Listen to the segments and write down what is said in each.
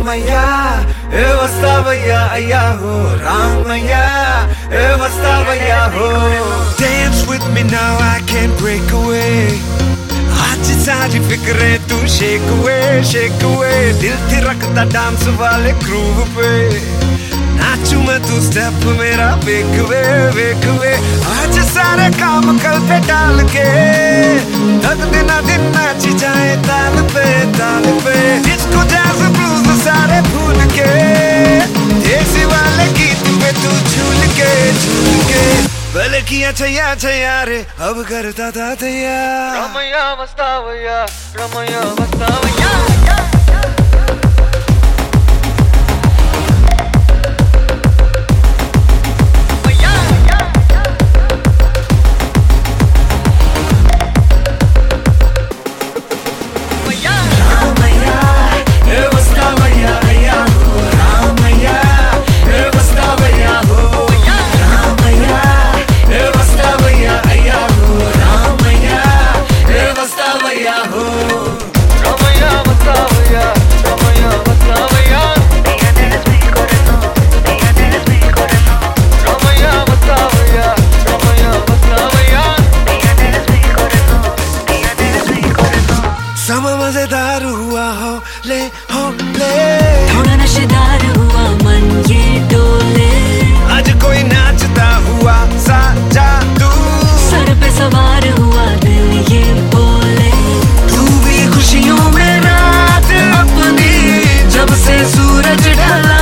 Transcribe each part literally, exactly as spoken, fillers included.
రామయ్య ఏ వస్తావయ్యా అయ్యా హో రామయ్య ఏ వస్తావయ్యా హో Dance with me now I can't break away आज सारी फिक्रें तू shake away shake away दिल थिरकता डांस वाले ग्रूव पे नाचू मैं तू स्टेप मेरा वेक वे वेक वे आज सारे काम कल पे डाल के तक दिना दिन नाची जाए ताल पे ताल पे डिस्को जैज ब्लूज सारे भूल के देसी वाले गीत पे तू झूल के झूल के भले किया छैया छैया रे अब करता था तैयार रमैया वस्तावैया रमैया वस्तावैया समा मजेदार हुआ हो ले हो ले थोड़ा नशेदार हुआ मन ये डोले आज कोई नाचता हुआ सा जादू सर पे सवार हुआ दिल ये बोले तू भी खुशियों में रात अपनी जब से सूरज ढला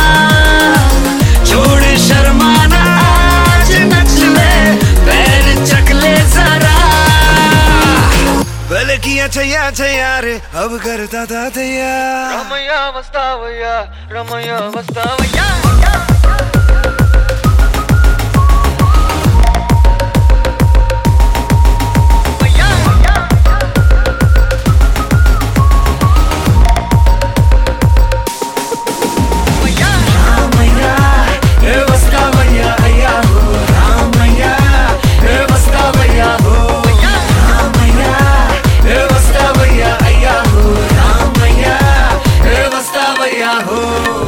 छोड़ शर्माना आज नच ले पैर चक ले जरा भले किया छैया छैया रे अब करता था तैयार रमैया वस्तावैया रमैया वस्तावैया हो